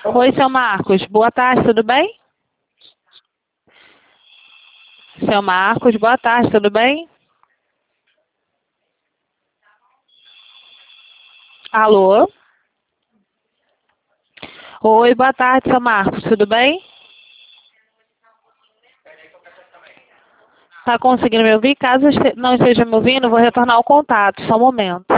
Oi, seu Marcos. Boa tarde, tudo bem? Seu Marcos, boa tarde, tudo bem? Alô? Oi, boa tarde, seu Marcos, tudo bem? Tá conseguindo me ouvir? Caso não esteja me ouvindo, vou retornar o contato, só um momento.